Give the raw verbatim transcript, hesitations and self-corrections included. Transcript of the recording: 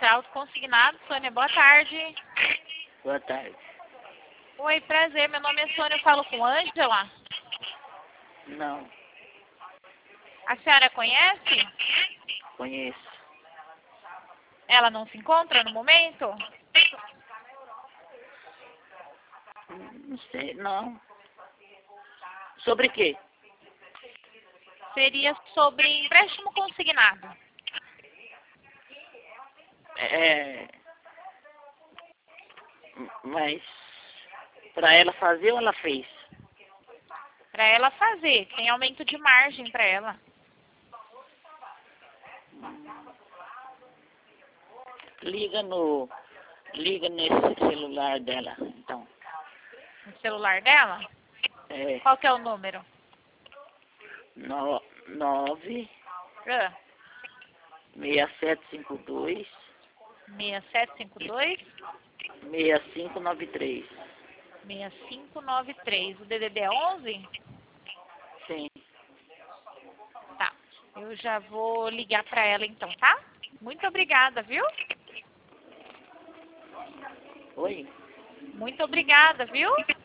Central Consignado. Sônia, boa tarde. Boa tarde. Oi, prazer. Meu nome é Sônia, eu falo com Ângela. Não, A senhora conhece? conheço. Ela não se encontra no momento? Não sei, não. Sobre quê? Seria sobre empréstimo consignado. É... Mas para ela fazer ou ela fez? Para ela fazer. Tem aumento de margem para ela. Liga no... Liga nesse celular dela, então. No celular dela? É... Qual que é o número? No... Nove... Ah, Seis sete cinco dois... seis sete cinco dois, Seis cinco nove três. seis cinco nove três. O D D D é onze? Sim. Tá. Eu já vou ligar para ela então, tá? Muito obrigada, viu? Oi? Muito obrigada, viu?